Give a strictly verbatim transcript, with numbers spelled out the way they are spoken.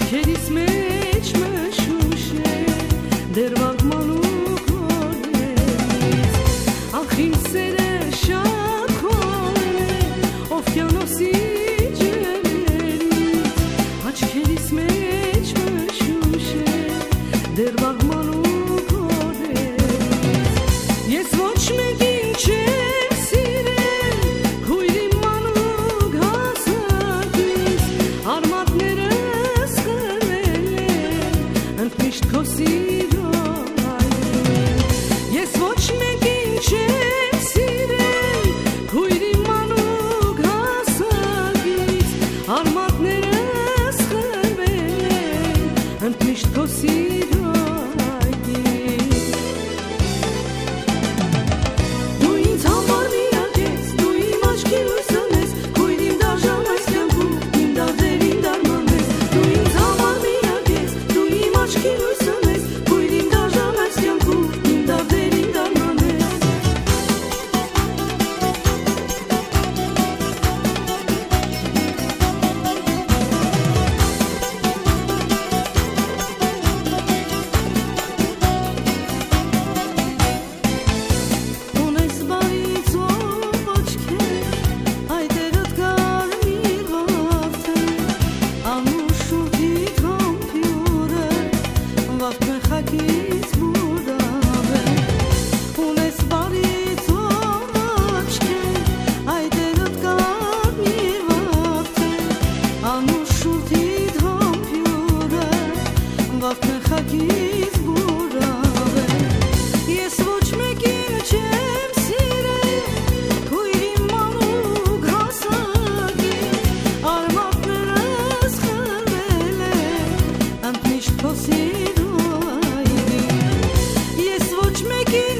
աչքերիս մեջ մշուշ է դեռ մանուկ օրերից ախ իմ սերը շատ քոն է օվկիանոսի ջրերից աչքերիս մեջ մշուշ է դեռ մանուկ օրերից ես ոչ մեկին չեմ սիրել քույրի մանուկ հասակից արմատներս խրվել են ընդմիշտ քո սիրո ես ոչ մեկին չեմ սիրել քույրի մանուկ հասակից արմատներս խրվել են ընդմիշտ քո սիրո դու ինձ համար միակ ես դու իմ աչքի լույսն ես քույր իմ դաժան այս կյանքում իմ դարդերին դարման ես դու ինձ համար միակ ես դու իմ աչքի լույսն ես քույր իմ դաժան այս կյանքում իմ դարդերին դարման ես ունես բարի ծով աչքեր այդերդ կարմիր վարդեր անուշ շուրթիդ համբյուրը վախտն խակից բուրավ է ունես բարի ծով աչքեր այդերդ կարմիր վարդեր անուշ շուրթիդ համբյուրը վախտն խակից բուրավ է ես ոչ մեկին չեմ սիրել քույր իմ մանուկ հասակից արմատներս խրվել են ընդմիշտ քո սիրո այգին ես ոչ մեկին